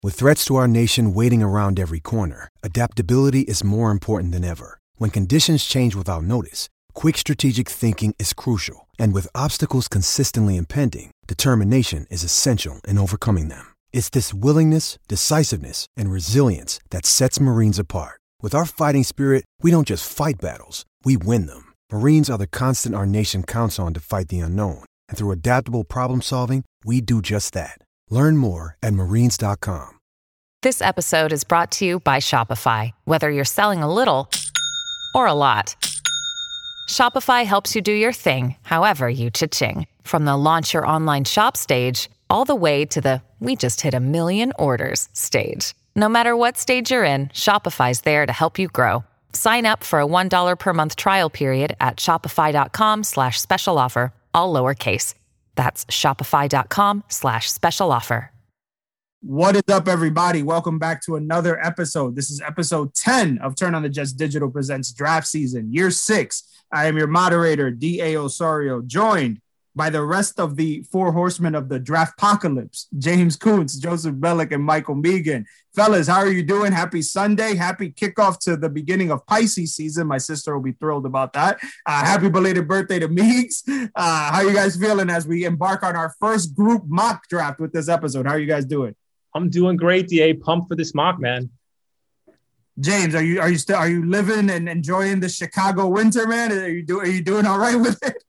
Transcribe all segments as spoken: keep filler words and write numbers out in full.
With threats to our nation waiting around every corner, adaptability is more important than ever. When conditions change without notice, quick strategic thinking is crucial. And with obstacles consistently impending, determination is essential in overcoming them. It's this willingness, decisiveness, and resilience that sets Marines apart. With our fighting spirit, we don't just fight battles, we win them. Marines are the constant our nation counts on to fight the unknown. And through adaptable problem solving, we do just that. Learn more at marines dot com. This episode is brought to you by Shopify. Whether you're selling a little or a lot, Shopify helps you do your thing, however you cha-ching. From the launch your online shop stage, all the way to the we just hit a million orders stage. No matter what stage you're in, Shopify's there to help you grow. Sign up for a one dollar per month trial period at shopify.com slash special offer, all lowercase. That's shopify.com slash special offer. What is up, everybody? Welcome back to another episode. This is episode ten of Turn on the Jets Digital Presents Draft Season, year six. I am your moderator, D A. Osorio, joined by the rest of the four horsemen of the draft apocalypse, James Kuntz, Joseph Bellick, and Michael Megan. Fellas, how are you doing? Happy Sunday. Happy kickoff to the beginning of Pisces season. My sister will be thrilled about that. Uh, happy belated birthday to Meeks. Uh, how are you guys feeling as we embark on our first group mock draft with this episode? How are you guys doing? I'm doing great, D A. Pumped for this mock, man. James, are you are you still are you living and enjoying the Chicago winter, man? Are you doing are you doing all right with it?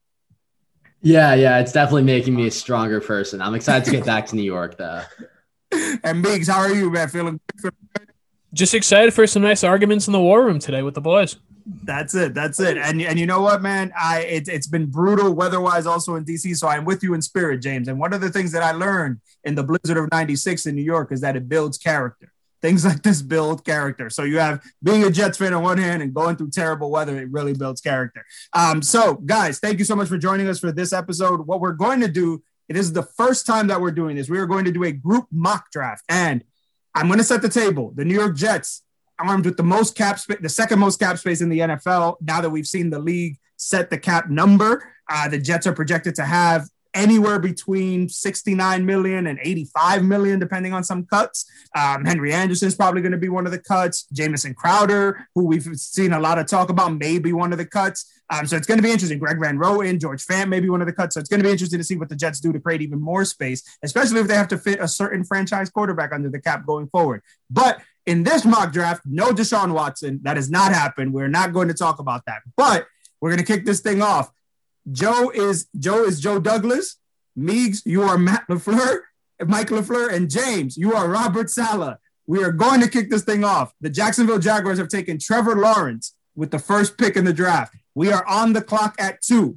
Yeah, yeah, it's definitely making me a stronger person. I'm excited to get back to New York, though. And Meeks, how are you, man? Feeling good? Just excited for some nice arguments in the war room today with the boys. That's it. That's it. And and you know what, man? I it, it's been brutal weather-wise also in D C, so I'm with you in spirit, James. And one of the things that I learned in the blizzard of ninety-six in New York is that it builds character. Things like this build character. So you have being a Jets fan on one hand and going through terrible weather, it really builds character. Um, so, guys, thank you so much for joining us for this episode. What we're going to do, it is the first time that we're doing this. We are going to do a group mock draft. And I'm going to set the table. The New York Jets, armed with the most cap space, the second most cap space in the N F L, now that we've seen the league set the cap number, uh, the Jets are projected to have anywhere between sixty-nine million and eighty-five million, depending on some cuts. Um, Henry Anderson is probably going to be one of the cuts. Jamison Crowder, who we've seen a lot of talk about, may be one of the cuts. Um, so it's going to be interesting. Greg Van Roten, George Fant may be one of the cuts. So it's going to be interesting to see what the Jets do to create even more space, especially if they have to fit a certain franchise quarterback under the cap going forward. But in this mock draft, no Deshaun Watson. That has not happened. We're not going to talk about that. But we're going to kick this thing off. Joe is Joe is Joe Douglas. Meeks, you are Matt LaFleur, Mike LaFleur, and James, you are Robert Saleh. We are going to kick this thing off. The Jacksonville Jaguars have taken Trevor Lawrence with the first pick in the draft. We are on the clock at two.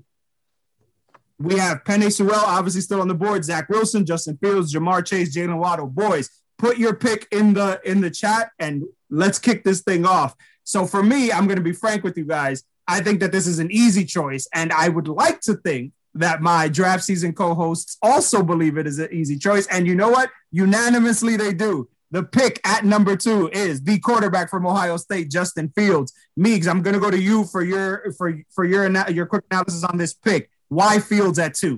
We have Penei Sewell, obviously still on the board. Zach Wilson, Justin Fields, Jamar Chase, Jalen Waddle. Boys, put your pick in the in the chat and let's kick this thing off. So for me, I'm going to be frank with you guys. I think that this is an easy choice, and I would like to think that my draft season co-hosts also believe it is an easy choice. And you know what? Unanimously, they do. The pick at number two is the quarterback from Ohio State, Justin Fields. Meeks, I'm going to go to you for your for for your your quick analysis on this pick. Why Fields at two?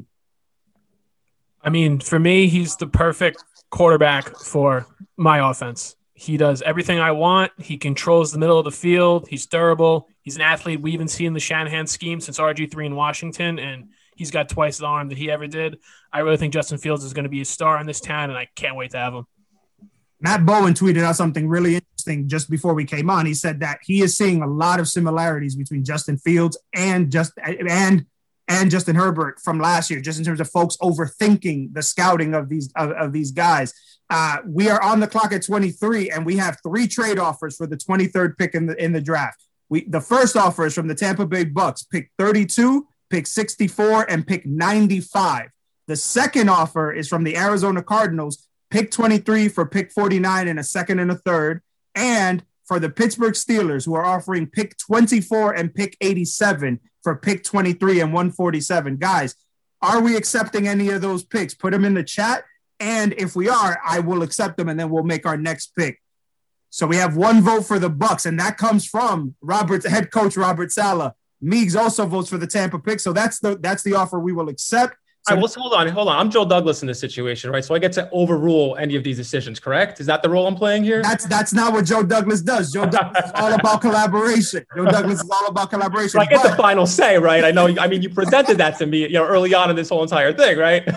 I mean, for me, he's the perfect quarterback for my offense. He does everything I want. He controls the middle of the field. He's durable. He's an athlete. We even see in the Shanahan scheme since R G three in Washington, and he's got twice the arm that he ever did. I really think Justin Fields is going to be a star in this town, and I can't wait to have him. Matt Bowen tweeted out something really interesting just before we came on. He said that he is seeing a lot of similarities between Justin Fields and just and and Justin Herbert from last year, just in terms of folks overthinking the scouting of these of, of these guys. Uh, we are on the clock at twenty-three, and we have three trade offers for the twenty-third pick in the in the draft. We the first offer is from the Tampa Bay Bucks, pick thirty-two, pick sixty-four, and pick ninety-five. The second offer is from the Arizona Cardinals, pick twenty-three for pick forty-nine and a second and a third, and for the Pittsburgh Steelers, who are offering pick twenty-four and pick eighty-seven for pick twenty-three and one forty-seven. Guys, are we accepting any of those picks? Put them in the chat. And if we are, I will accept them, and then we'll make our next pick. So we have one vote for the Bucks, and that comes from Robert, head coach Robert Saleh. Meeks also votes for the Tampa pick, so that's the that's the offer we will accept. So, all right, well, so hold on, hold on. I'm Joe Douglas in this situation, right? So I get to overrule any of these decisions, correct? Is that the role I'm playing here? That's that's not what Joe Douglas does. Joe Douglas is all about collaboration. Joe Douglas is all about collaboration. So I get but, the final say, right? I know. I mean, you presented that to me, you know, early on in this whole entire thing, right?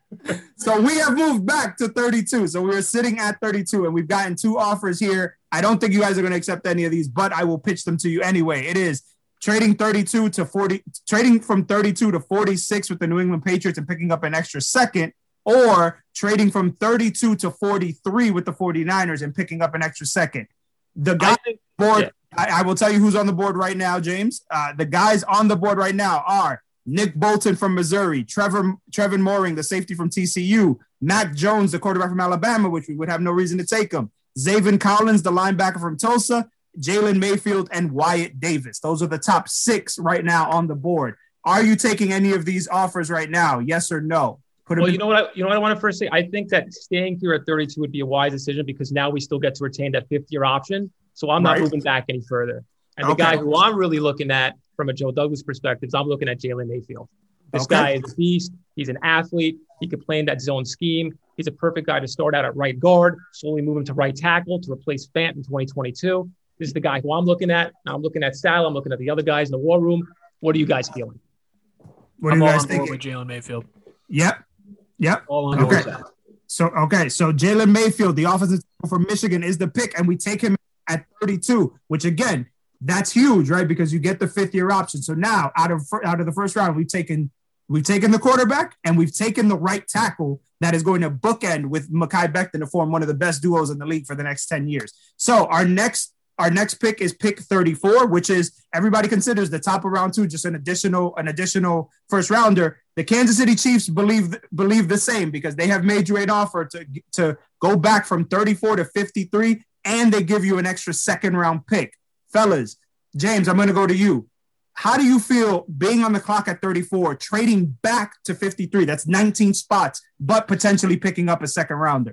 So we have moved back to thirty-two. So we were sitting at thirty-two, and we've gotten two offers here. I don't think you guys are going to accept any of these, but I will pitch them to you anyway. It is trading thirty-two to forty, trading from thirty-two to forty-six with the New England Patriots and picking up an extra second, or trading from thirty-two to forty-three with the 49ers and picking up an extra second. The guy think, board, yeah. I, I will tell you who's on the board right now, James. Uh, the guys on the board right now are Nick Bolton from Missouri, Trevor Trevin Mooring, the safety from T C U, Mac Jones, the quarterback from Alabama, which we would have no reason to take him, Zaven Collins, the linebacker from Tulsa, Jalen Mayfield, and Wyatt Davis. Those are the top six right now on the board. Are you taking any of these offers right now? Yes or no? Put well, in- you know what? I, you know what I want to first say. I think that staying here at thirty-two would be a wise decision because now we still get to retain that fifth-year option. So I'm not Right. moving back any further. And the Okay. guy who I'm really looking at from a Joe Douglas perspective is I'm looking at Jalen Mayfield. This Okay. guy is a beast. He's an athlete. He can play in that zone scheme. He's a perfect guy to start out at right guard, slowly move him to right tackle to replace Fant in twenty twenty-two. This is the guy who I'm looking at. Now I'm looking at Sal. I'm looking at the other guys in the war room. What are you guys feeling? What are I'm you all guys on board thinking? with Jalen Mayfield. Yep. Yep. All on Okay. board with that. So, okay. So Jalen Mayfield, the offensive tackle from Michigan, is the pick, and we take him at thirty-two, which again, that's huge, right? Because you get the fifth year option. So now out of, out of the first round, we've taken, we've taken the quarterback and we've taken the right tackle that is going to bookend with Mekhi Becton to form one of the best duos in the league for the next ten years. So our next, our next pick is pick thirty-four, which is everybody considers the top of round two, just an additional, an additional first rounder. The Kansas City Chiefs believe, believe the same because they have made you an offer to, to go back from thirty-four to fifty-three, and they give you an extra second round pick. Fellas, James, I'm going to go to you. How do you feel being on the clock at thirty-four, trading back to fifty-three? That's nineteen spots, but potentially picking up a second rounder.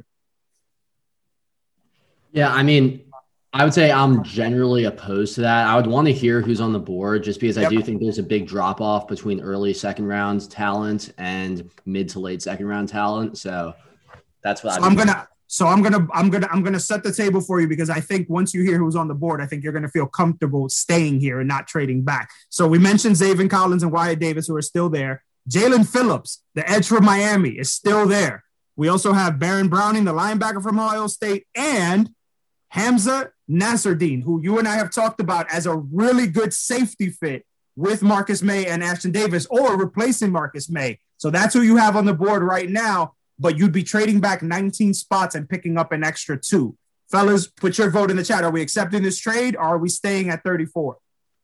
Yeah, I mean, I would say I'm generally opposed to that. I would want to hear who's on the board just because Yep. I do think there's a big drop off between early second round talent and mid to late second round talent. So that's what So I'd I'm be- gonna, so I'm gonna, I'm gonna, I'm gonna set the table for you because I think once you hear who's on the board, I think you're gonna feel comfortable staying here and not trading back. So we mentioned Zaven Collins and Wyatt Davis, who are still there. Jalen Phillips, the edge from Miami, is still there. We also have Baron Browning, the linebacker from Ohio State, and Hamza Nasruddin, who you and I have talked about as a really good safety fit with Marcus May and Ashton Davis, or replacing Marcus May. So that's who you have on the board right now, but you'd be trading back nineteen spots and picking up an extra two. Fellas, put your vote in the chat. Are we accepting this trade or are we staying at thirty-four?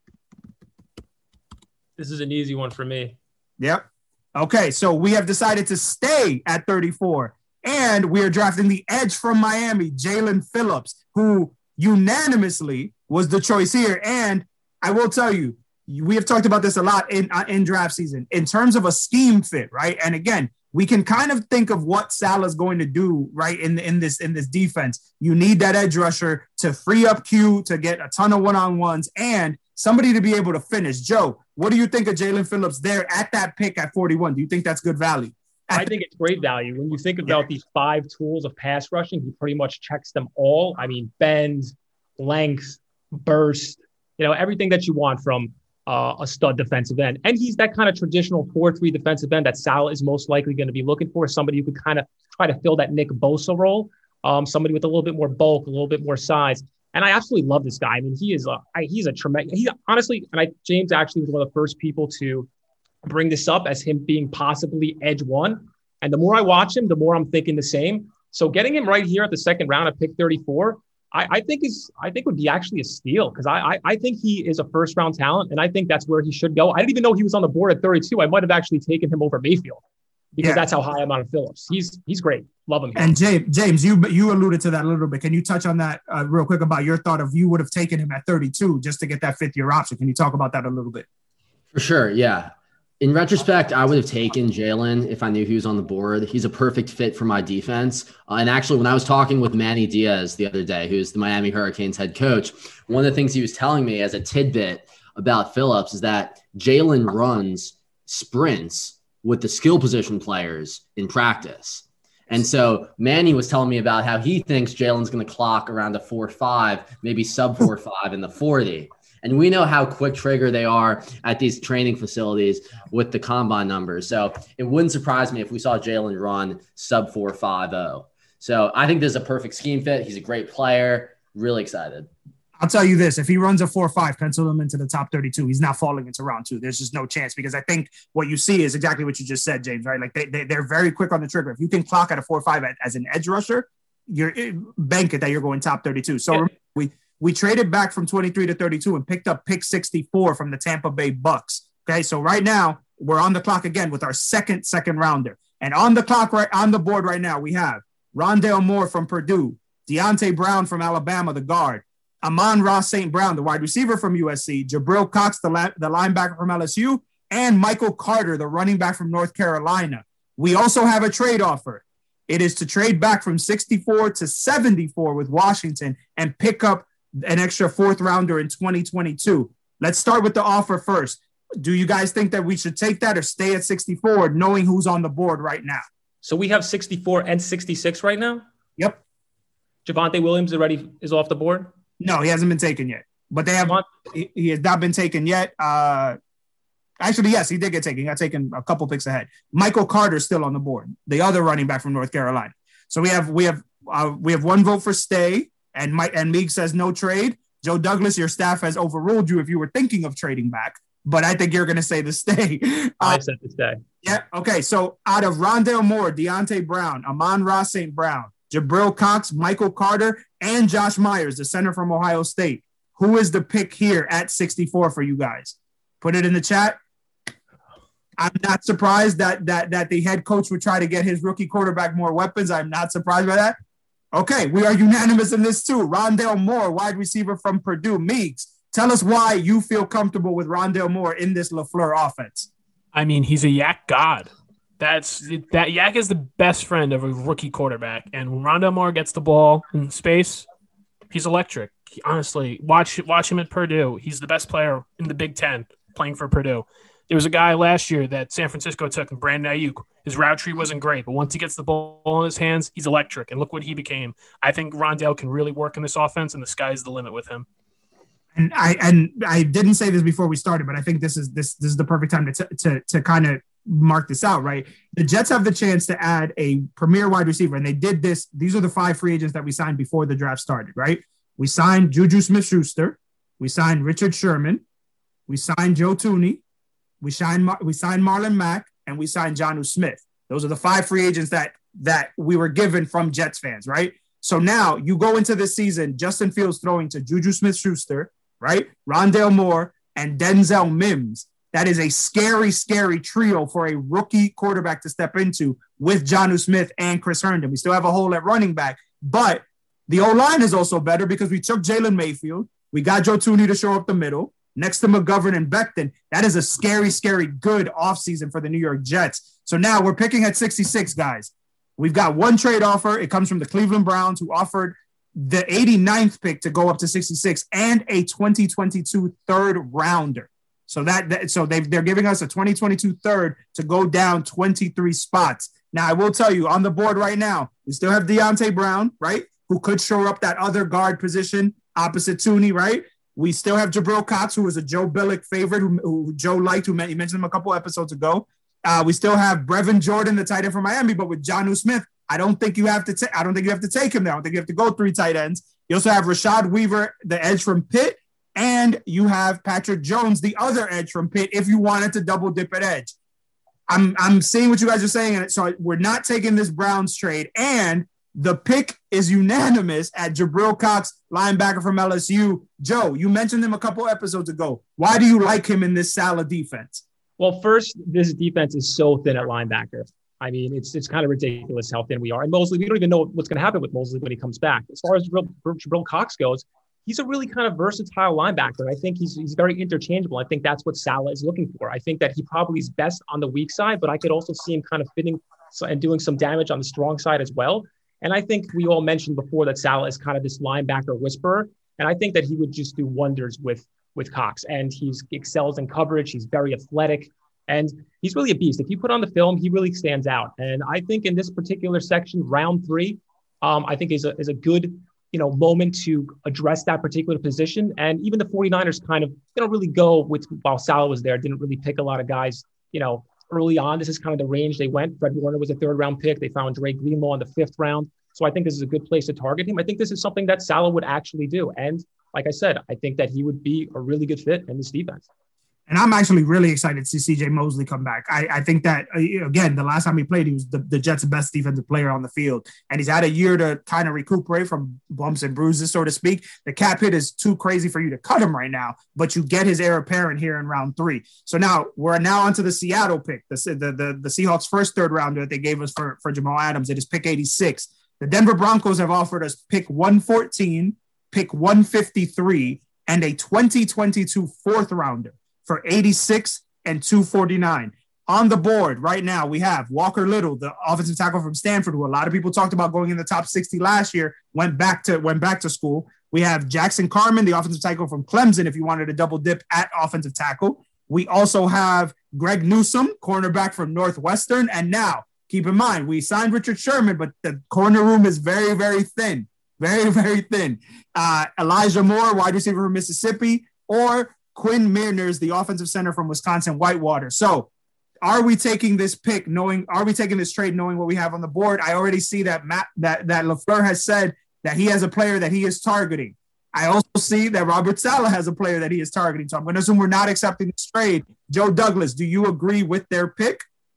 This is an easy one for me. Yep. Okay, so we have decided to stay at thirty-four, and we are drafting the edge from Miami, Jalen Phillips, who unanimously was the choice here. And I will tell you, we have talked about this a lot in uh, in draft season in terms of a scheme fit, right? And again, we can kind of think of what Salah's going to do, right, in in this in this defense. You need that edge rusher to free up Q, to get a ton of one-on-ones, and somebody to be able to finish. Joe, what do you think of Jalen Phillips there at that pick at forty-one? Do you think that's good value? I think it's great value. When you think about these five tools of pass rushing, he pretty much checks them all. I mean, bend, length, burst, you know, everything that you want from uh, a stud defensive end. And he's that kind of traditional four three defensive end that Salah is most likely going to be looking for, somebody who could kind of try to fill that Nick Bosa role, um, somebody with a little bit more bulk, a little bit more size. And I absolutely love this guy. I mean, he is a, I, he's a tremendous, he honestly, and I, James actually was one of the first people to bring this up as him being possibly edge one. And the more I watch him, the more I'm thinking the same. So getting him right here at the second round at pick thirty-four, I, I think is, I think would be actually a steal because I, I, I think he is a first round talent. And I think that's where he should go. I didn't even know he was on the board at thirty-two. I might've actually taken him over Mayfield because Yeah. that's how high I'm on Phillips. He's, he's great. Love him. And James, James, you you alluded to that a little bit. Can you touch on that uh, real quick about your thought of you would have taken him at thirty-two just to get that fifth year option? Can you talk about that a little bit? For sure, yeah. In retrospect, I would have taken Jalen if I knew he was on the board. He's a perfect fit for my defense. Uh, and actually, when I was talking with Manny Diaz the other day, who's the Miami Hurricanes head coach, one of the things he was telling me as a tidbit about Phillips is that Jalen runs sprints with the skill position players in practice. And so Manny was telling me about how he thinks Jalen's going to clock around a four five, maybe sub four five in the forty. And we know how quick trigger they are at these training facilities with the combine numbers. So it wouldn't surprise me if we saw Jalen run sub four five oh. So I think this is a perfect scheme fit. He's a great player. Really excited. I'll tell you this. If he runs a four five, pencil him into the top thirty-two. He's not falling into round two. There's just no chance, because I think what you see is exactly what you just said, James, right? Like they, they, they're very quick on the trigger. If you can clock at a four five as an edge rusher, you're bank it that you're going top thirty-two. So yeah. we we traded back from twenty-three to thirty-two and picked up pick sixty-four from the Tampa Bay Bucks. Okay, so right now we're on the clock again with our second second rounder. And on the clock, right on the board right now, we have Rondale Moore from Purdue, Deontay Brown from Alabama, the guard, Amon-Ra Saint Brown, the wide receiver from U S C, Jabril Cox, the, la- the linebacker from L S U, and Michael Carter, the running back from North Carolina. We also have a trade offer. It is to trade back from sixty-four to seventy-four with Washington and pick up an extra fourth rounder in twenty twenty-two. Let's start with the offer first. Do you guys think that we should take that or stay at sixty-four, knowing who's on the board right now? So we have sixty-four and sixty-six right now? Yep. Javonte Williams already is off the board? No, he hasn't been taken yet. But they have he, he has not been taken yet. Uh, actually, yes, he did get taken. He got taken a couple picks ahead. Michael Carter is still on the board, the other running back from North Carolina. So we have we have uh, we have one vote for stay, and Mike and Meek says no trade. Joe Douglas, your staff has overruled you if you were thinking of trading back, but I think you're going to say the stay. I uh, said the stay. Yeah. Okay. So out of Rondale Moore, Deontay Brown, Amon-Ra Saint Brown, Jabril Cox, Michael Carter, and Josh Myers, the center from Ohio State, who is the pick here at sixty-four for you guys? Put it in the chat. I'm not surprised that that that the head coach would try to get his rookie quarterback more weapons. I'm not surprised by that. Okay, we are unanimous in this too. Rondale Moore, wide receiver from Purdue. Meeks, tell us why you feel comfortable with Rondale Moore in this LaFleur offense. I mean, he's a yak god. That's that yak is the best friend of a rookie quarterback. And when Rondale Moore gets the ball in space, he's electric. He, honestly, watch watch him at Purdue. He's the best player in the Big Ten playing for Purdue. There was a guy last year that San Francisco took, Brandon Ayuk. His route tree wasn't great, but once he gets the ball in his hands, he's electric. And look what he became. I think Rondale can really work in this offense, and the sky's the limit with him. And I and I didn't say this before we started, but I think this is this this is the perfect time to t- to to kind of mark this out, right? The Jets have the chance to add a premier wide receiver, and they did this. These are the five free agents that we signed before the draft started, right? We signed Juju Smith-Schuster. We signed Richard Sherman. We signed Joe Thuney. We signed we signed Marlon Mack, and we signed Jonnu Smith. Those are the five free agents that that we were given from Jets fans, right? So now you go into this season, Justin Fields throwing to Juju Smith-Schuster, right? Rondale Moore and Denzel Mims. That is a scary, scary trio for a rookie quarterback to step into with Jonnu Smith and Chris Herndon. We still have a hole at running back, but the O-line is also better because we took Jalen Mayfield. We got Joe Thuney to show up the middle next to McGovern and Becton. That is a scary, scary good offseason for the New York Jets. So now we're picking at sixty-six, guys. We've got one trade offer. It comes from the Cleveland Browns, who offered the eighty-ninth pick to go up to sixty-six and a twenty twenty-two third rounder. So that, that so they they're giving us a twenty twenty-two third to go down twenty-three spots. Now, I will tell you, on the board right now, we still have Deontay Brown, right, who could shore up that other guard position opposite Thuney, right? We still have Jabril Cox, who was a Joe Billick favorite, who, who Joe liked, who he mentioned him a couple episodes ago. Uh, we still have Brevin Jordan, the tight end from Miami, but with Jonnu Smith, I don't think you have to. Ta- I don't think you have to take him there. I don't think you have to go three tight ends. You also have Rashad Weaver, the edge from Pitt, and you have Patrick Jones, the other edge from Pitt, if you wanted to double dip at edge. I'm I'm seeing what you guys are saying, and so we're not taking this Browns trade. And the pick is unanimous at Jabril Cox, linebacker from L S U. Joe, you mentioned him a couple episodes ago. Why do you like him in this Saleh defense? Well, first, this defense is so thin at linebacker. I mean, it's it's kind of ridiculous how thin we are. And Mosley, we don't even know what's going to happen with Mosley when he comes back. As far as Jabril, Jabril Cox goes, he's a really kind of versatile linebacker. I think he's he's very interchangeable. I think that's what Saleh is looking for. I think that he probably is best on the weak side, but I could also see him kind of fitting and doing some damage on the strong side as well. And I think we all mentioned before that Saleh is kind of this linebacker whisperer. And I think that he would just do wonders with, with Cox. And he excels in coverage. He's very athletic. And he's really a beast. If you put on the film, he really stands out. And I think in this particular section, round three, um, I think is a, is a good, you know, moment to address that particular position. And even the 49ers kind of, you know, really go with, while Saleh was there, didn't really pick a lot of guys, you know, early on. This is kind of the range they went. Fred Warner was a third round pick. They found Dre Greenlaw in the fifth round. So I think this is a good place to target him. I think this is something that Saleh would actually do. And like I said, I think that he would be a really good fit in this defense. And I'm actually really excited to see C J Mosley come back. I, I think that, uh, again, the last time he played, he was the, the Jets' best defensive player on the field. And he's had a year to kind of recuperate from bumps and bruises, so to speak. The cap hit is too crazy for you to cut him right now, but you get his heir apparent here in round three. So now we're now onto the Seattle pick, the, the, the, the Seahawks' first third rounder that they gave us for, for Jamal Adams. It is pick eighty-six. The Denver Broncos have offered us pick one fourteen, pick one fifty-three, and a twenty twenty-two fourth rounder for eighty-six and two forty-nine. On the board right now, we have Walker Little, the offensive tackle from Stanford, who a lot of people talked about going in the top sixty last year, went back to went back to school. We have Jackson Carman, the offensive tackle from Clemson, if you wanted to double dip at offensive tackle. We also have Greg Newsome, cornerback from Northwestern. And now, keep in mind, we signed Richard Sherman, but the corner room is very, very thin. Very, very thin. Uh, Elijah Moore, wide receiver from Mississippi, or Quinn Mearners, the offensive center from Wisconsin Whitewater. So are we taking this pick knowing, are we taking this trade knowing what we have on the board? I already see that Matt, that, that LaFleur has said that he has a player that he is targeting. I also see that Robert Saleh has a player that he is targeting. So I'm going to assume we're not accepting this trade. Joe Douglas, do you agree with their pick?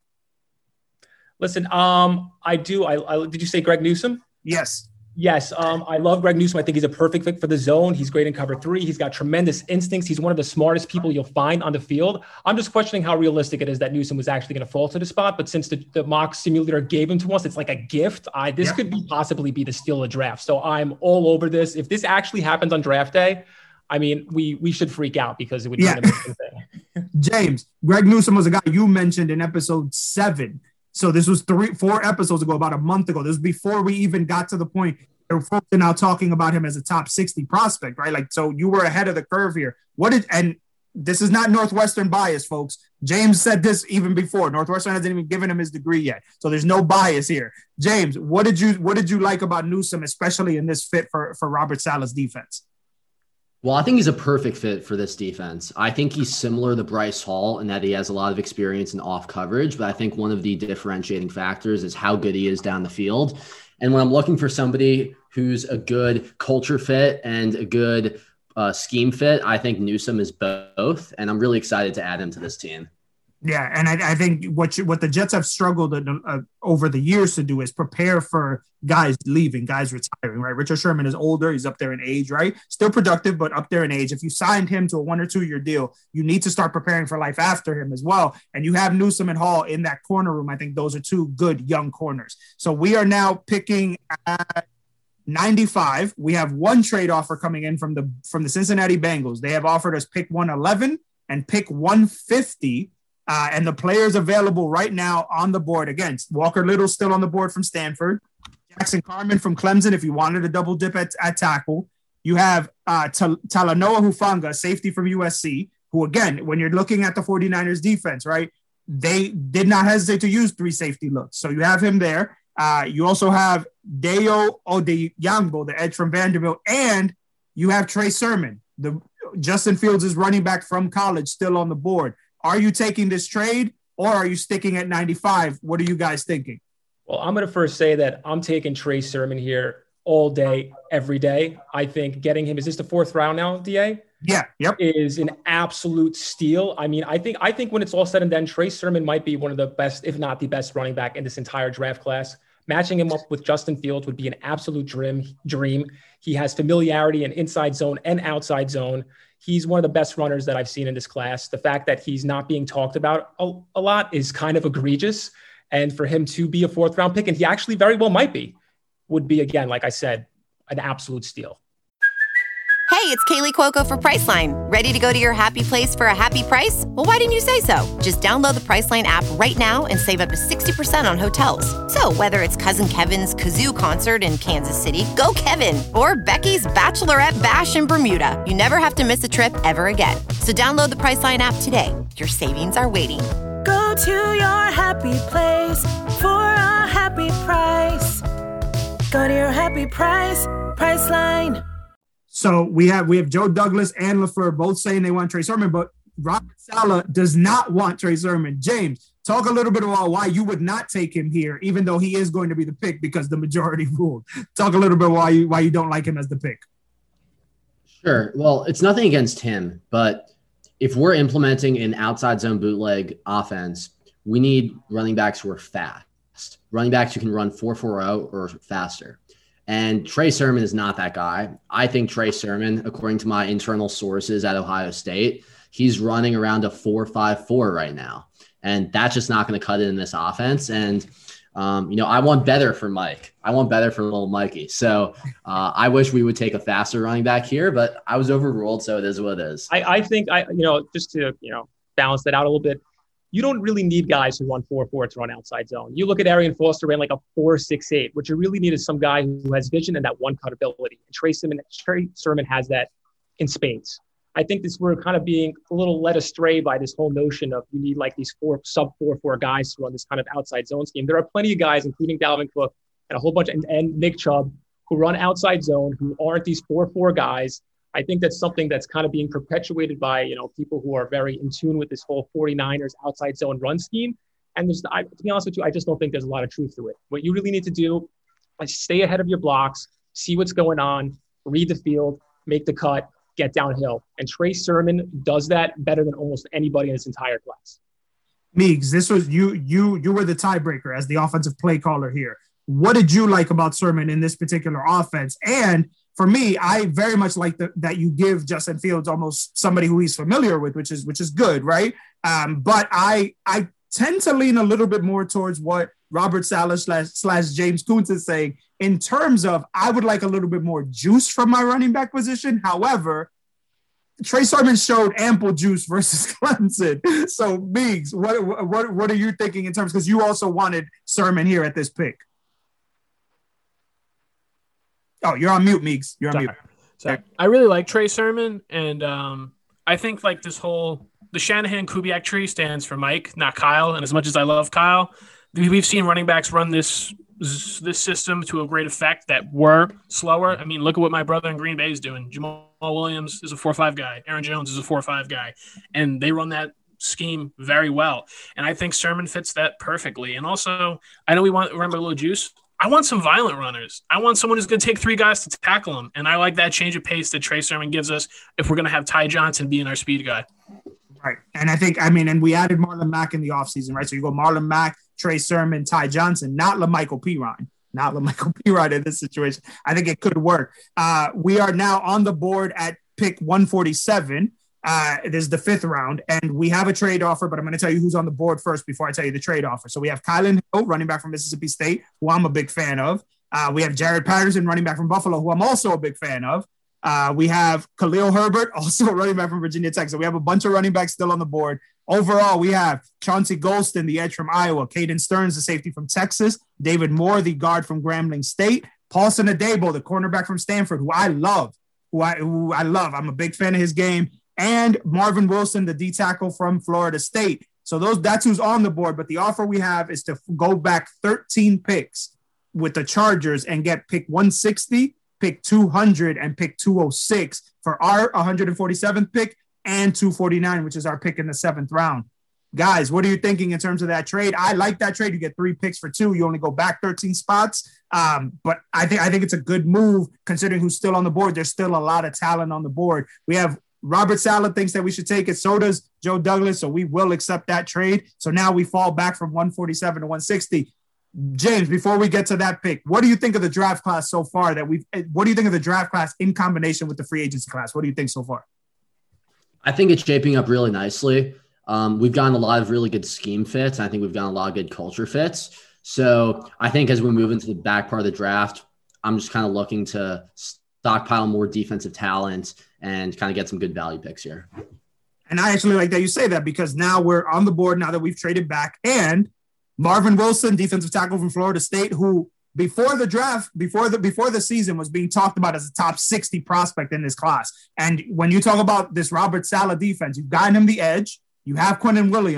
Listen, um, I do. I, I did you say Greg Newsome? Yes. Yes. Um, I love Greg Newsome. I think he's a perfect fit for the zone. He's great in cover three. He's got tremendous instincts. He's one of the smartest people you'll find on the field. I'm just questioning how realistic it is that Newsome was actually going to fall to the spot. But since the, the mock simulator gave him to us, it's like a gift. I, this yeah. could be possibly be the steal of draft. So I'm all over this. If this actually happens on draft day, I mean, we we should freak out because it would be yeah. an amazing thing. James, Greg Newsome was a guy you mentioned in episode seven. So this was three, four episodes ago, about a month ago. This was before we even got to the point where folks are now talking about him as a top sixty prospect, right? Like, so you were ahead of the curve here. What did, and this is not Northwestern bias, folks. James said this even before. Northwestern hasn't even given him his degree yet. So there's no bias here. James, what did you, what did you like about Newsome, especially in this fit for, for Robert Saleh's defense? Well, I think he's a perfect fit for this defense. I think he's similar to Bryce Hall in that he has a lot of experience in off coverage, but I think one of the differentiating factors is how good he is down the field. And when I'm looking for somebody who's a good culture fit and a good uh, scheme fit, I think Newsome is both. And I'm really excited to add him to this team. Yeah, and I, I think what you, what the Jets have struggled uh, over the years to do is prepare for guys leaving, guys retiring, right? Richard Sherman is older. He's up there in age, right? Still productive, but up there in age. If you signed him to a one or two year deal, you need to start preparing for life after him as well. And you have Newsome and Hall in that corner room. I think those are two good young corners. So we are now picking at ninety-five. We have one trade offer coming in from the from the Cincinnati Bengals. They have offered us pick one eleven and pick one fifty. Uh, and the players available right now on the board, again, Walker Little still on the board from Stanford, Jackson Carman from Clemson, if you wanted to double dip at, at tackle. You have uh, Tal- Talanoa Hufanga, safety from U S C, who, again, when you're looking at the 49ers defense, right, they did not hesitate to use three safety looks. So you have him there. Uh, you also have Dayo Odeyingbo, the edge from Vanderbilt, and you have Trey Sermon, the Justin Fields is running back from college, still on the board. Are you taking this trade or are you sticking at ninety-five? What are you guys thinking? Well, I'm going to first say that I'm taking Trey Sermon here all day, every day. I think getting him, is this the fourth round now, D A? Yeah. Yep. Is an absolute steal. I mean, I think, I think when it's all said and done, Trey Sermon might be one of the best, if not the best running back in this entire draft class. Matching him up with Justin Fields would be an absolute dream. dream. He has familiarity in inside zone and outside zone. He's one of the best runners that I've seen in this class. The fact that he's not being talked about a, a lot is kind of egregious. And for him to be a fourth round pick, and he actually very well might be, would be, again, like I said, an absolute steal. Hey, it's Kaylee Cuoco for Priceline. Ready to go to your happy place for a happy price? Well, why didn't you say so? Just download the Priceline app right now and save up to sixty percent on hotels. So whether it's Cousin Kevin's Kazoo Concert in Kansas City, go Kevin, or Becky's Bachelorette Bash in Bermuda, you never have to miss a trip ever again. So download the Priceline app today. Your savings are waiting. to your happy place for a happy price. Go to your happy price, Priceline. So we have we have Joe Douglas and LaFleur both saying they want Trey Sermon, but Robert Saleh does not want Trey Sermon. James, talk a little bit about why you would not take him here, even though he is going to be the pick because the majority ruled. Talk a little bit why you why you don't like him as the pick. Sure. Well, it's nothing against him, but if we're implementing an outside zone bootleg offense, we need running backs who are fast, running backs who can run four four zero or faster. And Trey Sermon is not that guy. I think Trey Sermon, according to my internal sources at Ohio State, he's running around a four five four right now. And that's just not going to cut it in this offense. And, um, you know, I want better for Mike. I want better for little Mikey. So uh, I wish we would take a faster running back here, but I was overruled. So it is what it is. I, I think, I you know, just to, you know, balance that out a little bit, you don't really need guys who run four four to run outside zone. You look at Arian Foster ran like a four six eight. What you really need is some guy who has vision and that one cut ability. And Trey Sermon, Trey Sermon has that in spades. I think this we're kind of being a little led astray by this whole notion of you need like these four sub four four guys to run this kind of outside zone scheme. There are plenty of guys, including Dalvin Cook and a whole bunch, and, and Nick Chubb, who run outside zone, who aren't these four four guys. I think that's something that's kind of being perpetuated by, you know, people who are very in tune with this whole 49ers outside zone run scheme. And there's, I, to be honest with you, I just don't think there's a lot of truth to it. What you really need to do is stay ahead of your blocks, see what's going on, read the field, make the cut, get downhill. And Trey Sermon does that better than almost anybody in this entire class. Meigs, this was you, you, you were the tiebreaker as the offensive play caller here. What did you like about Sermon in this particular offense? And for me, I very much like the, that you give Justin Fields almost somebody who he's familiar with, which is which is good, right? Um, but I I tend to lean a little bit more towards what Robert Saleh slash, slash James Koontz is saying in terms of I would like a little bit more juice from my running back position. However, Trey Sermon showed ample juice versus Clemson. So, Meigs, what what what are you thinking in terms? Because you also wanted Sermon here at this pick. Oh, you're on mute, Meigs. You're on Sorry. mute. Sorry. I really like Trey Sermon, and um, I think like this whole the Shanahan-Kubiak tree stands for Mike, not Kyle. And as much as I love Kyle, we've seen running backs run this this system to a great effect that were slower. I mean, look at what my brother in Green Bay is doing. Jamal Williams is a four five guy. Aaron Jones is a four five guy, and they run that scheme very well. And I think Sermon fits that perfectly. And also, I know we want remember a little juice. I want some violent runners. I want someone who's going to take three guys to tackle them. And I like that change of pace that Trey Sermon gives us if we're going to have Ty Johnson being our speed guy. Right. And I think, I mean, and we added Marlon Mack in the offseason, right? So you go Marlon Mack, Trey Sermon, Ty Johnson, not LaMichael Pirine. Not LaMichael Pirine in this situation. I think it could work. Uh, we are now on the board at pick one forty-seven. Uh, it is the fifth round, and we have a trade offer, but I'm going to tell you who's on the board first before I tell you the trade offer. So we have Kylan Hill, running back from Mississippi State, who I'm a big fan of. Uh, we have Jared Patterson, running back from Buffalo, who I'm also a big fan of. Uh, we have Khalil Herbert, also a running back from Virginia Tech. So we have a bunch of running backs still on the board. Overall, we have Chauncey Golston, the edge from Iowa, Caden Stearns, the safety from Texas, David Moore, the guard from Grambling State, Paulson Adebo, the cornerback from Stanford, who I love, who I, who I love. I'm a big fan of his game. And Marvin Wilson, the D tackle from Florida State. So those that's who's on the board. But the offer we have is to go back thirteen picks with the Chargers and get pick one sixty, pick two hundred, and pick two oh six for our one hundred forty-seventh pick and two forty-nine, which is our pick in the seventh round. Guys, what are you thinking in terms of that trade? I like that trade. You get three picks for two. You only go back thirteen spots. Um, but I think I think it's a good move considering who's still on the board. There's still a lot of talent on the board. We have Robert Saleh thinks that we should take it. So does Joe Douglas. So we will accept that trade. So now we fall back from one forty-seven to one sixty. James, before we get to that pick, what do you think of the draft class so far that we've, what do you think of the draft class in combination with the free agency class? What do you think so far? I think it's shaping up really nicely. Um, we've gotten a lot of really good scheme fits. I think we've gotten a lot of good culture fits. So I think as we move into the back part of the draft, I'm just kind of looking to stockpile more defensive talent and kind of get some good value picks here. And I actually like that you say that because now we're on the board now that we've traded back. And Marvin Wilson, defensive tackle from Florida State, who before the draft, before the before the season was being talked about as a top sixty prospect in this class. And when you talk about this Robert Saleh defense, you've gotten him the edge. You have Quinnen Williams.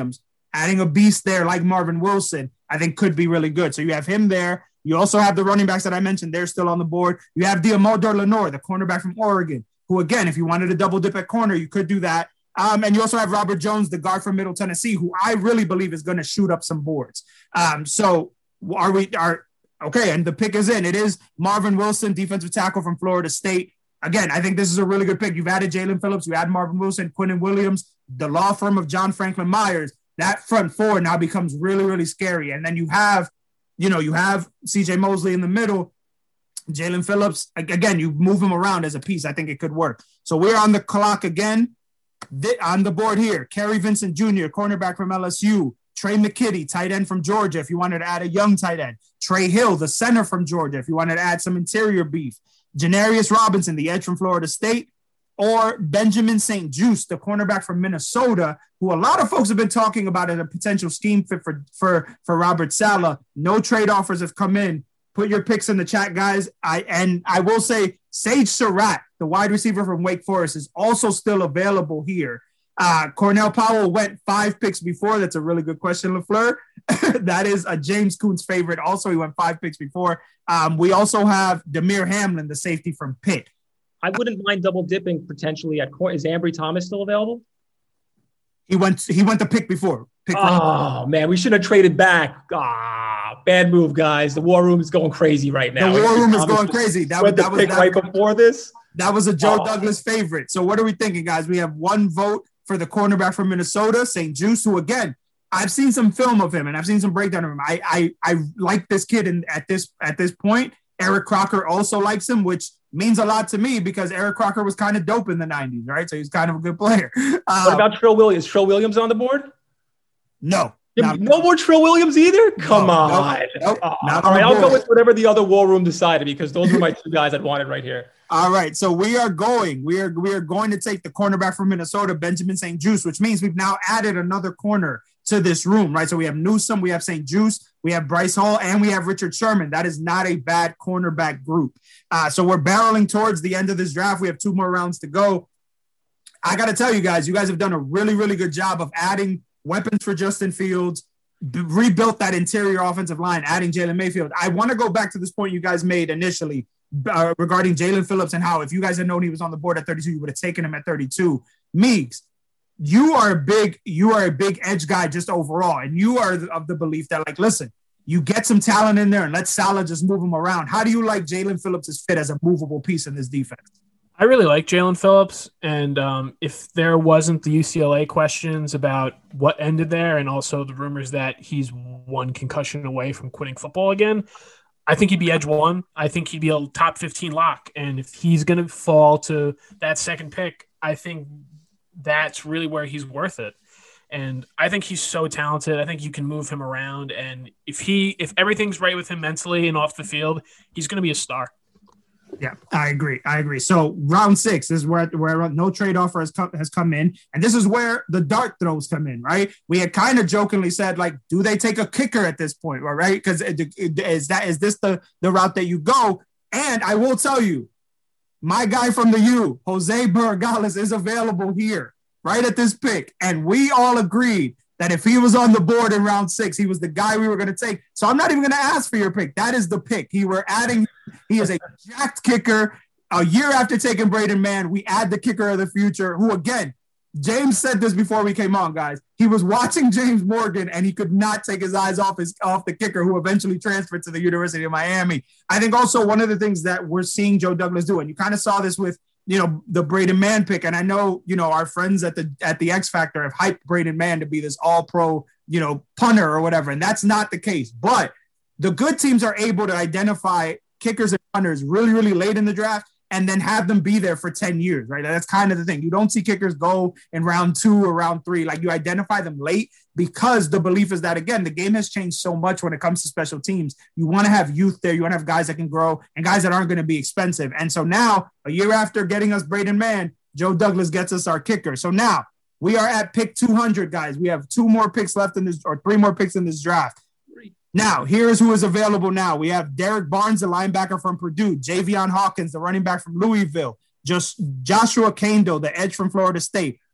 adding a beast there like Marvin Wilson, I think could be really good. So you have him there. You also have the running backs that I mentioned. They're still on the board. You have Diomodor Lenore, the cornerback from Oregon, who, again, if you wanted to double dip at corner, you could do that. Um, and you also have Robert Jones, the guard from Middle Tennessee, who I really believe is going to shoot up some boards. Um, so are we are okay? And the pick is in. It is Marvin Wilson, defensive tackle from Florida State. Again, I think this is a really good pick. You've added Jalen Phillips, you add Marvin Wilson, Quinnen Williams, the law firm of John Franklin Myers. That front four now becomes really, really scary. And then you have, you know, you have C J Mosley in the middle, Jalen Phillips. Again, you move him around as a piece. I think it could work. So we're on the clock again. On the board here, Kerry Vincent Junior, cornerback from L S U. Trey McKitty, tight end from Georgia, if you wanted to add a young tight end. Trey Hill, the center from Georgia, if you wanted to add some interior beef. Janarius Robinson, the edge from Florida State. Or Benjamin Saint Juste, the cornerback from Minnesota, who a lot of folks have been talking about as a potential scheme fit for, for, for Robert Saleh. No trade offers have come in. Put your picks in the chat, guys. I And I will say Sage Surratt, the wide receiver from Wake Forest, is also still available here. Uh, Cornell Powell went five picks before. That's a really good question, LaFleur. That is a James Coons favorite. Also, he went five picks before. Um, we also have Damir Hamlin, the safety from Pitt. I wouldn't mind double dipping potentially at court. Is Ambry Thomas still available? He went He went the pick before. Pick oh, one. Man, we should have traded back. Ah, bad move, guys. The war room is going crazy right now. The war room is going crazy. That was, that was pick that, right before this. That was a Joe oh. Douglas favorite. So what are we thinking, guys? We have one vote for the cornerback from Minnesota, Saint Juste, who, again, I've seen some film of him and I've seen some breakdown of him. I I, I like this kid in, at this at this point. Eric Crocker also likes him, which means a lot to me because Eric Crocker was kind of dope in the nineties, right? So he's kind of a good player. Um, what about Trill Williams? Trill Williams on the board? No. Not, no more Trill Williams either? Come no, on. Nope, nope, oh, all right, I'll go with whatever the other war room decided because those were my two guys I wanted right here. All right, so we are going. We are we are going to take the cornerback from Minnesota, Benjamin Saint Juste, which means we've now added another corner to this room, right? So we have Newsome, we have Saint Juste, we have Bryce Hall, and we have Richard Sherman. That is not a bad cornerback group. Uh, so we're barreling towards the end of this draft. We have two more rounds to go. I got to tell you guys, you guys have done a really, really good job of adding weapons for Justin Fields, b- rebuilt that interior offensive line, adding Jalen Mayfield. I want to go back to this point you guys made initially uh, regarding Jalen Phillips and how if you guys had known he was on the board at thirty-two, you would have taken him at thirty-two. Meeks, you are a big, you are a big edge guy just overall. And you are of the belief that, like, listen, you get some talent in there and let Saleh just move him around. How do you like Jalen Phillips' fit as a movable piece in this defense? I really like Jalen Phillips. And um, if there wasn't the U C L A questions about what ended there and also the rumors that he's one concussion away from quitting football again, I think he'd be edge one. I think he'd be a top fifteen lock. And if he's going to fall to that second pick, I think that's really where he's worth it. And I think he's so talented. I think you can move him around. And if he, if everything's right with him mentally and off the field, he's going to be a star. Yeah, I agree. I agree. So round six is where, where no trade offer has come, has come in. And this is where the dart throws come in, right? We had kind of jokingly said, like, do they take a kicker at this point? Right? Because is that, is this the, the route that you go? And I will tell you, my guy from the U, Jose Borregales, is available here right at this pick. And we all agreed that if he was on the board in round six, he was the guy we were going to take. So I'm not even going to ask for your pick. That is the pick. He were adding, he is a jacked kicker. A year after taking Braden Mann, we add the kicker of the future, who, again, James said this before we came on, guys. He was watching James Morgan, and he could not take his eyes off his off the kicker, who eventually transferred to the University of Miami. I think also one of the things that we're seeing Joe Douglas do, and you kind of saw this with, you know, the Braden Mann pick. And I know, you know, our friends at the at the X Factor have hyped Braden Mann to be this all-pro, you know, punter or whatever. And that's not the case. But the good teams are able to identify kickers and punters really, really late in the draft and then have them be there for ten years, right? That's kind of the thing. You don't see kickers go in round two or round three. Like, you identify them late because the belief is that, again, the game has changed so much when it comes to special teams. You want to have youth there. You want to have guys that can grow and guys that aren't going to be expensive. And so now, a year after getting us Braden Mann, Joe Douglas gets us our kicker. So now we are at pick two hundred, guys. We have two more picks left in this, or three more picks in this draft. Now, here's who is available now. We have Derek Barnes, the linebacker from Purdue, Javion Hawkins, the running back from Louisville, just Joshua Kando, the edge from Florida State,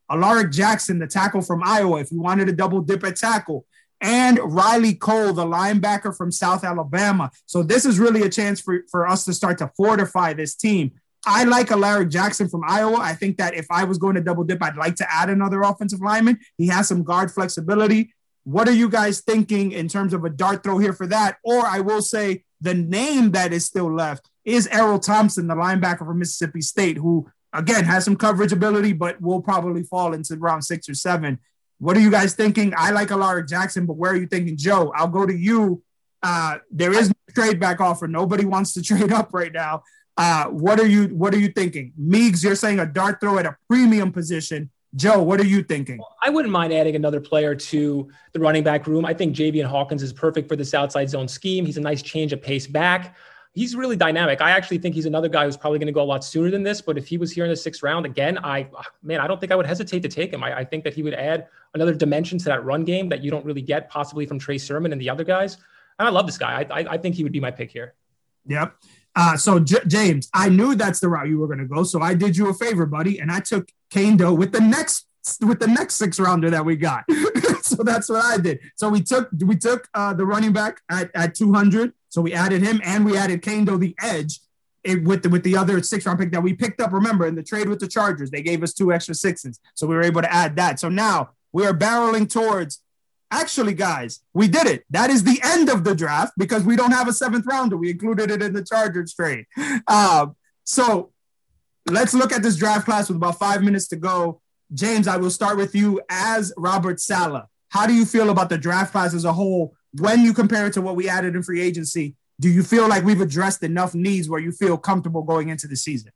Alaric Jackson, the tackle from Iowa, if you wanted to double dip at tackle, and Riley Cole, the linebacker from South Alabama. So this is really a chance for, for us to start to fortify this team. I like Alaric Jackson from Iowa. I think that if I was going to double dip, I'd like to add another offensive lineman. He has some guard flexibility. What are you guys thinking in terms of a dart throw here for that? Or I will say the name that is still left is Errol Thompson, the linebacker from Mississippi State, who, again, has some coverage ability, but will probably fall into round six or seven. What are you guys thinking? I like Alaric Jackson, but where are you thinking? Joe, I'll go to you. Uh, there is no trade back offer. Nobody wants to trade up right now. Uh, what are you What are you thinking? Meeks, you're saying a dart throw at a premium position. Joe, what are you thinking? I wouldn't mind adding another player to the running back room. I think Javian Hawkins is perfect for this outside zone scheme. He's a nice change of pace back. He's really dynamic. I actually think he's another guy who's probably going to go a lot sooner than this. But if he was here in the sixth round again, I man, I don't think I would hesitate to take him. I, I think that he would add another dimension to that run game that you don't really get possibly from Trey Sermon and the other guys. And I love this guy. I, I, I think he would be my pick here. Yep. Uh, so J- James, I knew that's the route you were going to go. So I did you a favor, buddy, and I took Kane Doe with the next with the next six rounder that we got. So that's what I did. So we took we took uh, the running back at, at two hundred. So we added him, and we added Kane Doe, the edge, it, with the, with the other six round pick that we picked up. Remember, in the trade with the Chargers, they gave us two extra sixes, so we were able to add that. So now we are barreling towards. Actually, guys, we did it. That is the end of the draft because we don't have a seventh rounder. We included it in the Chargers trade. Uh, so let's look at this draft class with about five minutes to go. James, I will start with you as Robert Saleh. How do you feel about the draft class as a whole when you compare it to what we added in free agency? Do you feel like we've addressed enough needs where you feel comfortable going into the season?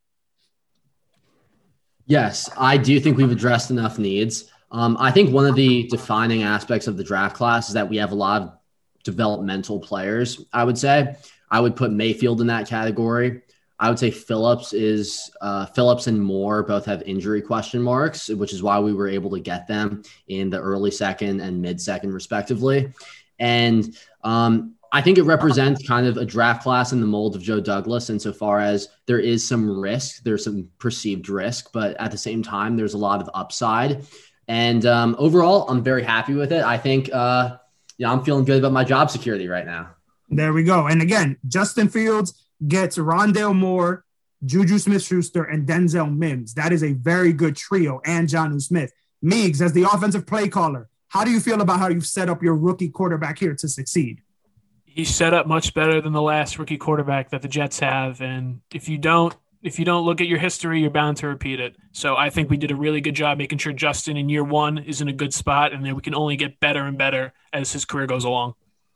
Yes, I do think we've addressed enough needs. Um, I think one of the defining aspects of the draft class is that we have a lot of developmental players, I would say. I would put Mayfield in that category. I would say Phillips is uh, Phillips and Moore both have injury question marks, which is why we were able to get them in the early second and mid second respectively. And um, I think it represents kind of a draft class in the mold of Joe Douglas insofar as there is some risk, there's some perceived risk, but at the same time, there's a lot of upside. And um, overall, I'm very happy with it. I think, uh, yeah, I'm feeling good about my job security right now. There we go. And again, Justin Fields gets Rondale Moore, Juju Smith-Schuster, and Denzel Mims. That is a very good trio, and Jonnu Smith. Meigs, as the offensive play caller, how do you feel about how you've set up your rookie quarterback here to succeed? He's set up much better than the last rookie quarterback that the Jets have. And if you don't, If you don't look at your history, you're bound to repeat it. So I think we did a really good job making sure Justin in year one is in a good spot, and then we can only get better and better as his career goes along.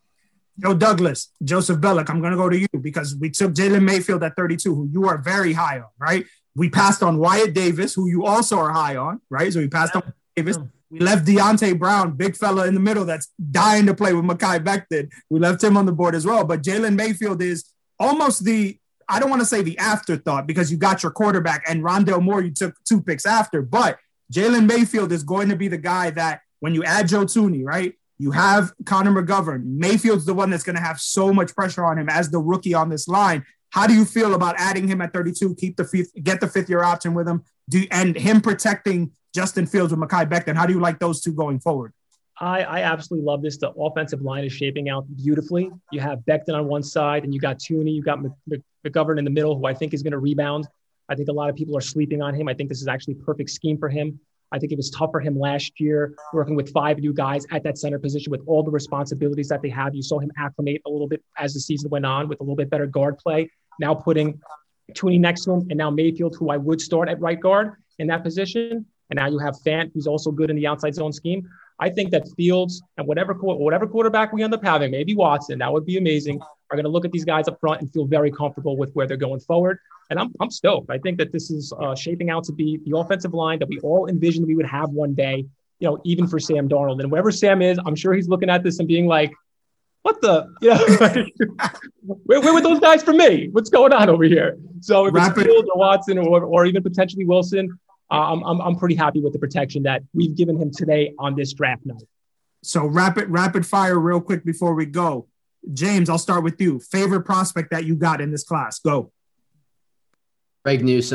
Joe Douglas, Joseph Bellick, I'm going to go to you because we took Jalen Mayfield at thirty-two, who you are very high on, right? We passed on Wyatt Davis, who you also are high on, right? So we passed on Davis. We left Deontay Brown, big fella in the middle that's dying to play with Mekhi Becton. We left him on the board as well. But Jalen Mayfield is almost the – I don't want to say the afterthought because you got your quarterback and Rondale Moore, you took two picks after, but Jalen Mayfield is going to be the guy that when you add Joe Thuney, right, you have Connor McGovern. Mayfield's the one that's going to have so much pressure on him as the rookie on this line. How do you feel about adding him at thirty-two, keep the fifth, get the fifth year option with him, do and him protecting Justin Fields with Mekhi Becton? How do you like those two going forward? I, I absolutely love this. The offensive line is shaping out beautifully. You have Becton on one side, and you got Thuney. You got McGovern in the middle, who I think is going to rebound. I think a lot of people are sleeping on him. I think this is actually a perfect scheme for him. I think it was tough for him last year, working with five new guys at that center position with all the responsibilities that they have. You saw him acclimate a little bit as the season went on with a little bit better guard play. Now putting Thuney next to him, and now Mayfield, who I would start at right guard in that position. And now you have Fant, who's also good in the outside zone scheme. I think that Fields and whatever whatever quarterback we end up having, maybe Watson, that would be amazing, are going to look at these guys up front and feel very comfortable with where they're going forward. And I'm I'm stoked. I think that this is uh, shaping out to be the offensive line that we all envisioned we would have one day, you know, even for Sam Darnold. And wherever Sam is, I'm sure he's looking at this and being like, what the, you know, where, where were those guys for me? What's going on over here? So if it's Fields or Watson or, or even potentially Wilson, Uh, I'm, I'm I'm pretty happy with the protection that we've given him today on this draft night. So rapid rapid fire real quick before we go. James, I'll start with you. Favorite prospect that you got in this class? Go. Greg Newsome,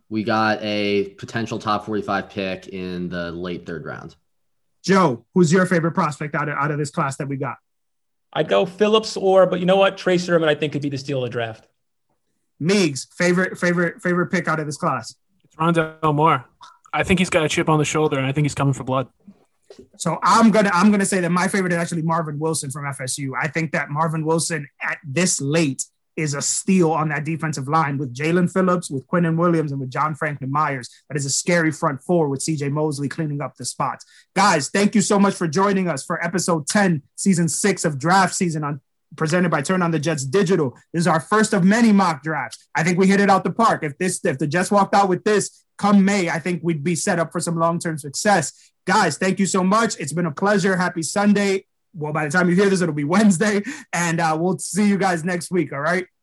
We got a potential top forty-five pick in the late third round. Joe, who's your favorite prospect out of, out of this class that we got? I'd go Phillips or, but you know what? Trey Sermon, I think, could be the steal of the draft. Meigs, favorite, favorite, favorite pick out of this class? It's Rondell Moore. I think he's got a chip on the shoulder, and I think he's coming for blood. So I'm gonna I'm gonna say that my favorite is actually Marvin Wilson from F S U. I think that Marvin Wilson at this late is a steal on that defensive line with Jalen Phillips, with Quinnen Williams, and with John Franklin Myers. That is a scary front four with C J Mosley cleaning up the spots. Guys, thank you so much for joining us for episode ten, season six of draft season on presented by Turn on the Jets Digital. This is our first of many mock drafts. I think we hit it out the park. If this, if the Jets walked out with this come May, I think we'd be set up for some long-term success. Guys, thank you so much. It's been a pleasure. Happy Sunday. Well, by the time you hear this, it'll be Wednesday, and uh, we'll see you guys next week. All right.